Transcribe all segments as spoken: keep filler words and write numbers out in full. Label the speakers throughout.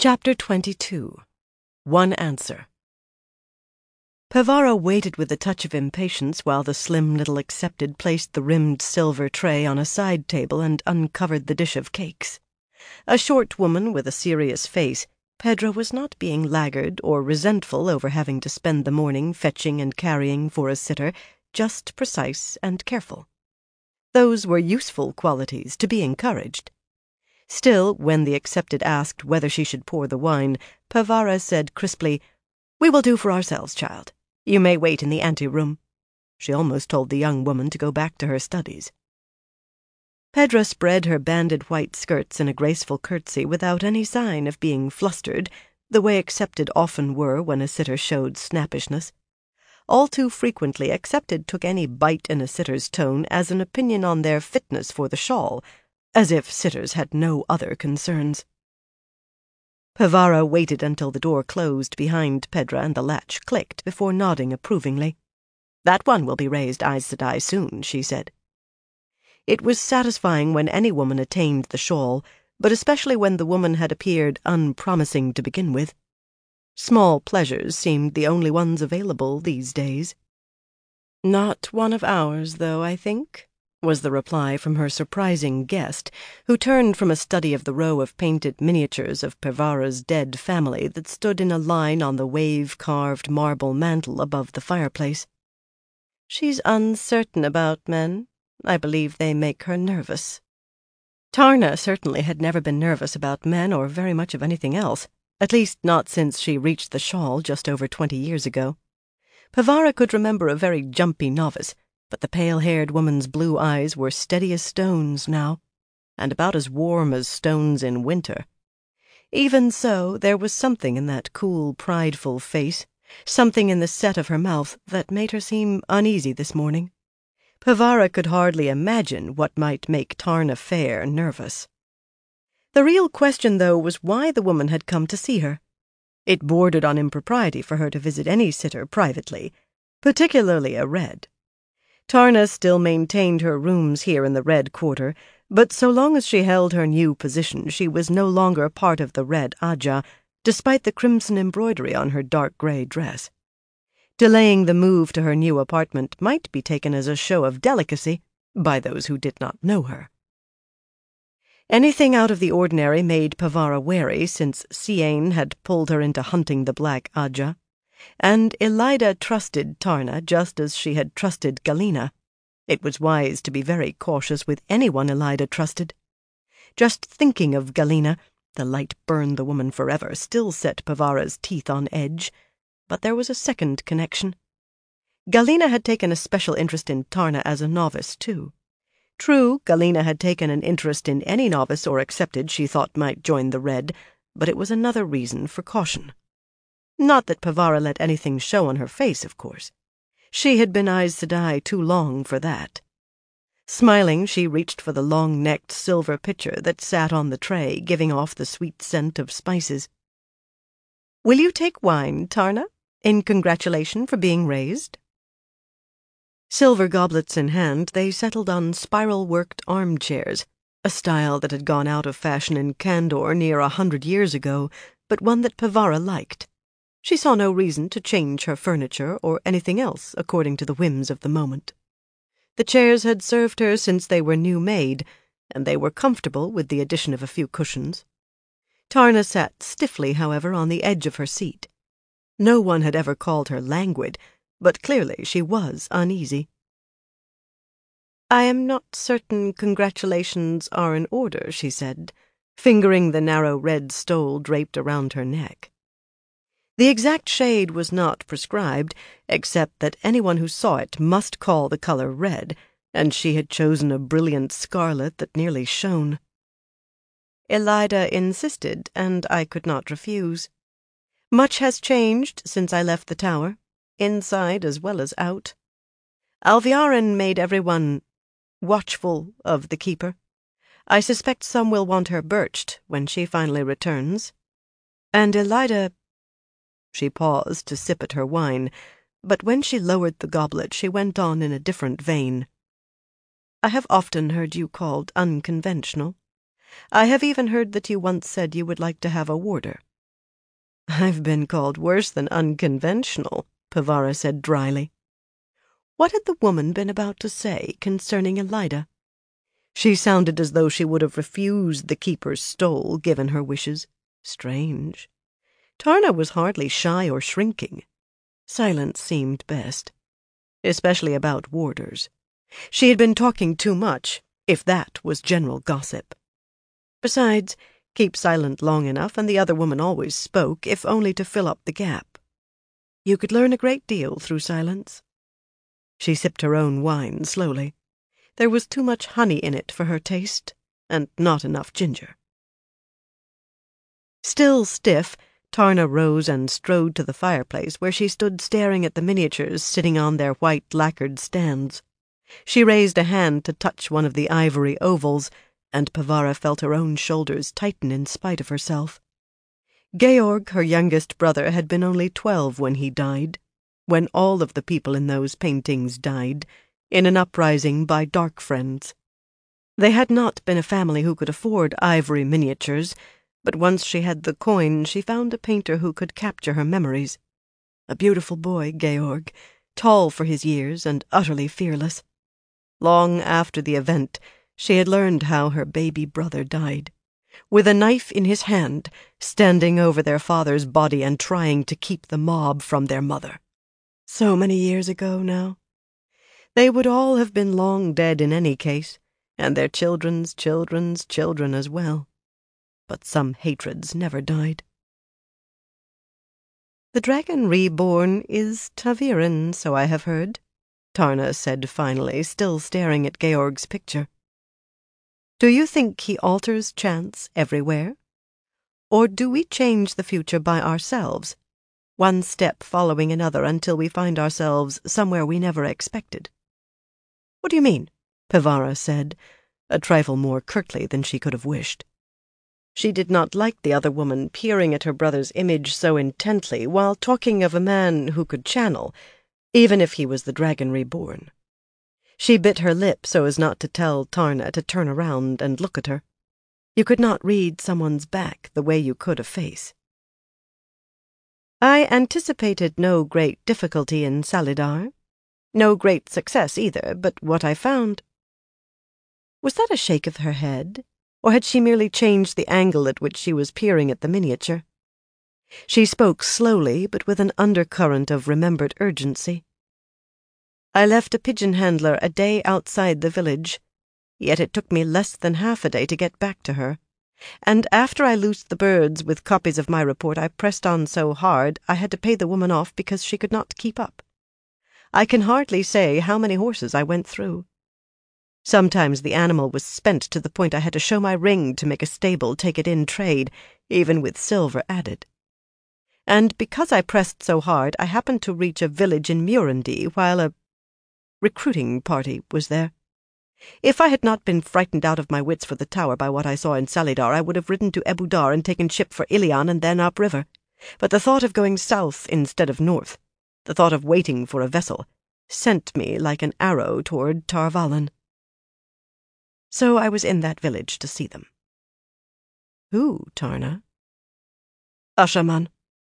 Speaker 1: Chapter twenty-two. One Answer. Pevara waited with a touch of impatience while the slim little accepted placed the rimmed silver tray on a side table and uncovered the dish of cakes. A short woman with a serious face, Pedra was not being laggard or resentful over having to spend the morning fetching and carrying for a sitter, just precise and careful. Those were useful qualities to be encouraged. Still, when the accepted asked whether she should pour the wine, Pevara said crisply, "We will do for ourselves, child. You may wait in the ante-room." She almost told the young woman to go back to her studies. Pedra spread her banded white skirts in a graceful curtsy without any sign of being flustered, the way accepted often were when a sitter showed snappishness. All too frequently accepted took any bite in a sitter's tone as an opinion on their fitness for the shawl, as if sitters had no other concerns. Pevara waited until the door closed behind Pedra and the latch clicked before nodding approvingly. "That one will be raised Aes Sedai soon," she said. It was satisfying when any woman attained the shawl, but especially when the woman had appeared unpromising to begin with. Small pleasures seemed the only ones available these days. "Not one of ours, though, I think," was the reply from her surprising guest, who turned from a study of the row of painted miniatures of Pevara's dead family that stood in a line on the wave-carved marble mantel above the fireplace. "She's uncertain about men. I believe they make her nervous." Tarna certainly had never been nervous about men or very much of anything else, at least not since she reached the shawl just over twenty years ago. Pevara could remember a very jumpy novice, but the pale-haired woman's blue eyes were steady as stones now, and about as warm as stones in winter. Even so, there was something in that cool, prideful face, something in the set of her mouth that made her seem uneasy this morning. Pevara could hardly imagine what might make Tarna Fair nervous. The real question, though, was why the woman had come to see her. It bordered on impropriety for her to visit any sitter privately, particularly a Red. Tarna still maintained her rooms here in the Red Quarter, but so long as she held her new position she was no longer part of the Red Ajah, despite the crimson embroidery on her dark grey dress. Delaying the move to her new apartment might be taken as a show of delicacy by those who did not know her. Anything out of the ordinary made Pevara wary since Siain had pulled her into hunting the Black Ajah, and Elaida trusted Tarna just as she had trusted Galina. It was wise to be very cautious with anyone Elaida trusted. Just thinking of Galina, the light burned the woman forever, still set Pevara's teeth on edge, but there was a second connection. Galina had taken a special interest in Tarna as a novice, too. True, Galina had taken an interest in any novice or accepted she thought might join the Red, but it was another reason for caution. Not that Pevara let anything show on her face, of course. She had been Aes Sedai too long for that. Smiling, she reached for the long-necked silver pitcher that sat on the tray, giving off the sweet scent of spices. "Will you take wine, Tarna, in congratulation for being raised?" Silver goblets in hand, they settled on spiral-worked armchairs, a style that had gone out of fashion in Kandor near a hundred years ago, but one that Pevara liked. She saw no reason to change her furniture or anything else according to the whims of the moment. The chairs had served her since they were new made, and they were comfortable with the addition of a few cushions. Tarna sat stiffly, however, on the edge of her seat. No one had ever called her languid, but clearly she was uneasy. "I am not certain congratulations are in order," she said, fingering the narrow red stole draped around her neck. The exact shade was not prescribed, except that anyone who saw it must call the color red, and she had chosen a brilliant scarlet that nearly shone. Elaida insisted, and I could not refuse. Much has changed since I left the tower, inside as well as out. Alviarin made everyone watchful of the keeper. I suspect some will want her birched when she finally returns. And Elaida—" She paused to sip at her wine, but when she lowered the goblet she went on in a different vein. "I have often heard you called unconventional. I have even heard that you once said you would like to have a warder. "I've been called worse than unconventional," Pavara said dryly. What had the woman been about to say concerning Elida? She sounded as though she would have refused the keeper's stole, given her wishes. Strange. Tarna was hardly shy or shrinking. Silence seemed best, especially about warders. She had been talking too much, if that was general gossip. Besides, keep silent long enough and the other woman always spoke, if only to fill up the gap. You could learn a great deal through silence. She sipped her own wine slowly. There was too much honey in it for her taste, and not enough ginger. Still stiff, Tarna rose and strode to the fireplace, where she stood staring at the miniatures sitting on their white lacquered stands. She raised a hand to touch one of the ivory ovals, and Pavara felt her own shoulders tighten in spite of herself. Georg, her youngest brother, had been only twelve when he died, when all of the people in those paintings died, in an uprising by dark friends. They had not been a family who could afford ivory miniatures, but once she had the coin, she found a painter who could capture her memories. A beautiful boy, Georg, tall for his years and utterly fearless. Long after the event, she had learned how her baby brother died, with a knife in his hand, standing over their father's body and trying to keep the mob from their mother. So many years ago now. They would all have been long dead in any case, and their children's children's children as well. But some hatreds never died. "The dragon reborn is ta'veren, so I have heard," Tarna said finally, still staring at Georg's picture. "Do you think he alters chance everywhere? Or do we change the future by ourselves, one step following another until we find ourselves somewhere we never expected?" "What do you mean?" Pavara said, a trifle more curtly than she could have wished. She did not like the other woman peering at her brother's image so intently while talking of a man who could channel, even if he was the dragon reborn. She bit her lip so as not to tell Tarna to turn around and look at her. You could not read someone's back the way you could a face. "I anticipated no great difficulty in Salidar. No great success either, but what I found—" Was that a shake of her head, or had she merely changed the angle at which she was peering at the miniature? She spoke slowly, but with an undercurrent of remembered urgency. "I left a pigeon handler a day outside the village, yet it took me less than half a day to get back to her, and after I loosed the birds with copies of my report I pressed on so hard I had to pay the woman off because she could not keep up. I can hardly say how many horses I went through. Sometimes the animal was spent to the point I had to show my ring to make a stable take it in trade, even with silver added. And because I pressed so hard, I happened to reach a village in Murundi while a recruiting party was there. If I had not been frightened out of my wits for the tower by what I saw in Salidar, I would have ridden to Ebou Dar and taken ship for Ilion and then upriver. But the thought of going south instead of north, the thought of waiting for a vessel, sent me like an arrow toward Tar Valon. So I was in that village to see them." "Who, Tarna?" "Ashaman."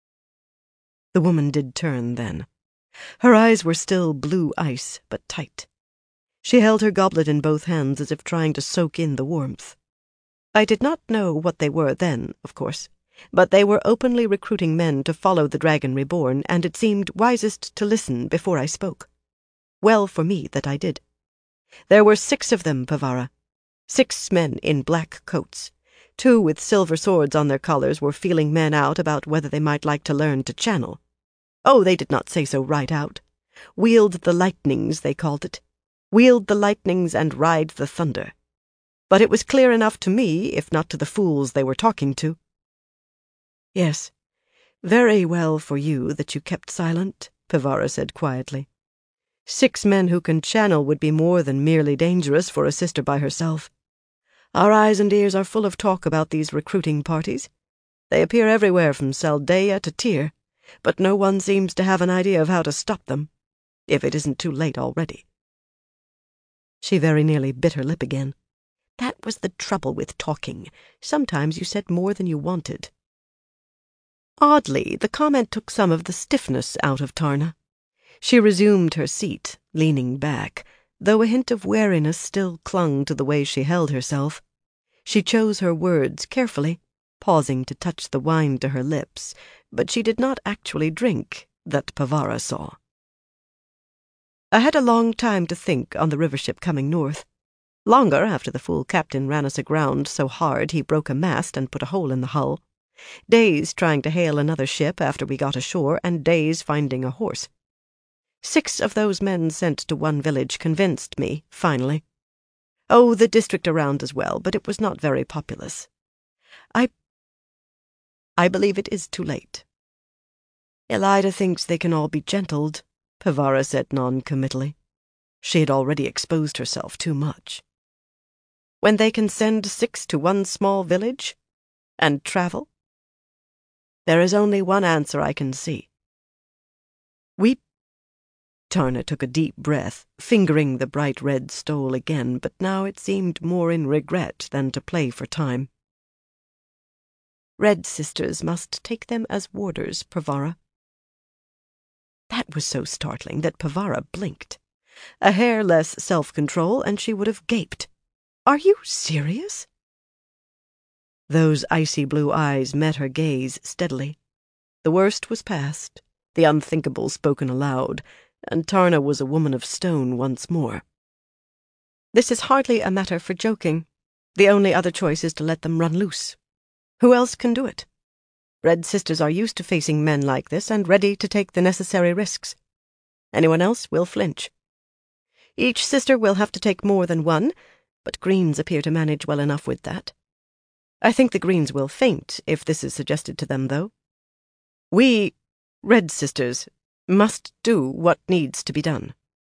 Speaker 1: The woman did turn then. Her eyes were still blue ice, but tight. She held her goblet in both hands as if trying to soak in the warmth. I did not know what they were then, of course, but they were openly recruiting men to follow the Dragon Reborn, and it seemed wisest to listen before I spoke. Well for me that I did. There were six of them, Pavara. Six men in black coats. Two with silver swords on their collars were feeling men out about whether they might like to learn to channel. Oh, they did not say so right out. Wield the lightnings, they called it. Wield the lightnings and ride the thunder. But it was clear enough to me, if not to the fools they were talking to. "Yes, very well for you that you kept silent," Pavara said quietly. "Six men who can channel would be more than merely dangerous for a sister by herself. Our eyes and ears are full of talk about these recruiting parties. They appear everywhere from Saldeia to Tyr, but no one seems to have an idea of how to stop them, if it isn't too late already." She very nearly bit her lip again. That was the trouble with talking. Sometimes you said more than you wanted. Oddly, the comment took some of the stiffness out of Tarna. She resumed her seat, leaning back, though a hint of wariness still clung to the way she held herself. She chose her words carefully, pausing to touch the wine to her lips, but she did not actually drink, that Pavara saw. I had a long time to think on the river ship coming north. Longer after the fool captain ran us aground so hard he broke a mast and put a hole in the hull. Days trying to hail another ship after we got ashore, and days finding a horse. Six of those men sent to one village convinced me, finally. Oh, the district around as well, but it was not very populous. I... I believe it is too late. Elida thinks they can all be gentled, Pavara said non-committally. She had already exposed herself too much. When they can send six to one small village? And travel? There is only one answer I can see. We... Tarna took a deep breath, fingering the bright red stole again, but now it seemed more in regret than to play for time. Red Sisters must take them as warders, Pavara. That was so startling that Pavara blinked. A hair less self-control, and she would have gaped. Are you serious? Those icy blue eyes met her gaze steadily. The worst was past, the unthinkable spoken aloud, and Tarna was a woman of stone once more. This is hardly a matter for joking. The only other choice is to let them run loose. Who else can do it? Red Sisters are used to facing men like this and ready to take the necessary risks. Anyone else will flinch. Each sister will have to take more than one, but Greens appear to manage well enough with that. I think the Greens will faint if this is suggested to them, though. We, Red Sisters, must do what needs to be done.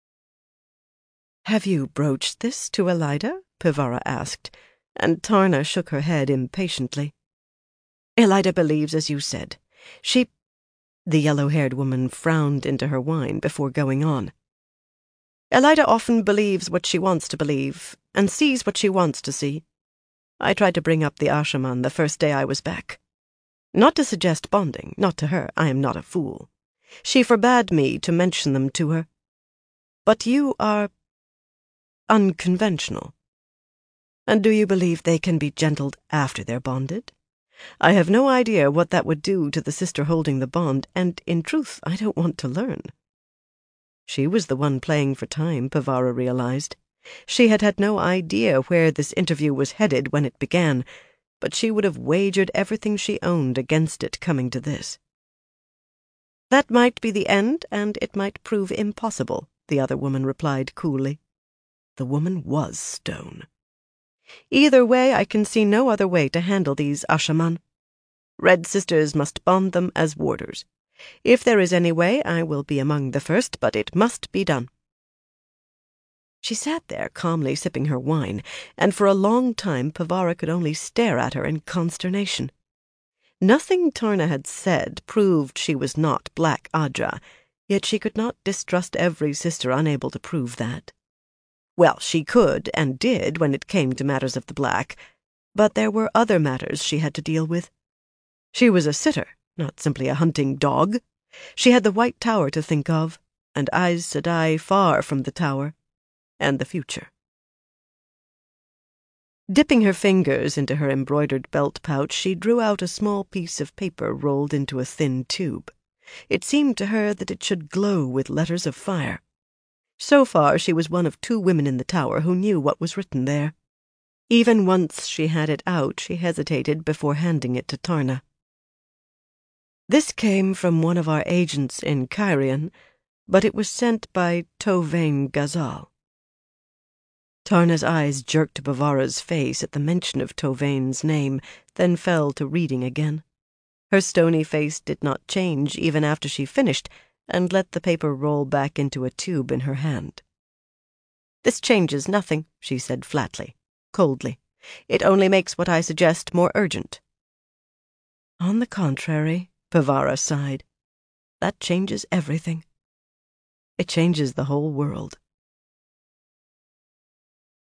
Speaker 1: Have you broached this to Elida? Pavara asked, and Tarna shook her head impatiently. Elida believes as you said. She... The yellow-haired woman frowned into her wine before going on. Elida often believes what she wants to believe, and sees what she wants to see. I tried to bring up the Ashaman the first day I was back. Not to suggest bonding, not to her, I am not a fool. She forbade me to mention them to her. But you are... unconventional. And do you believe they can be gentled after they're bonded? I have no idea what that would do to the sister holding the bond, and in truth I don't want to learn. She was the one playing for time, Pavara realized. She had had no idea where this interview was headed when it began, but she would have wagered everything she owned against it coming to this. That might be the end, and it might prove impossible, the other woman replied coolly. The woman was stone. Either way, I can see no other way to handle these Ashaman. Red Sisters must bond them as warders. If there is any way, I will be among the first, but it must be done. She sat there calmly sipping her wine, and for a long time Pavara could only stare at her in consternation. Nothing Tarna had said proved she was not Black Adra, yet she could not distrust every sister unable to prove that. Well, she could and did when it came to matters of the black, but there were other matters she had to deal with. She was a sitter, not simply a hunting dog. She had the White Tower to think of, and Aes Sedai far from the tower, and the future. Dipping her fingers into her embroidered belt pouch, she drew out a small piece of paper rolled into a thin tube. It seemed to her that it should glow with letters of fire. So far she was one of two women in the tower who knew what was written there. Even once she had it out, she hesitated before handing it to Tarna. This came from one of our agents in Cairhien, but it was sent by Tovain Ghazal. Tarna's eyes jerked to Pavara's face at the mention of Tovain's name, then fell to reading again. Her stony face did not change even after she finished, and let the paper roll back into a tube in her hand. "This changes nothing," she said flatly, coldly. "It only makes what I suggest more urgent." "On the contrary," Pavara sighed, "that changes everything. It changes the whole world."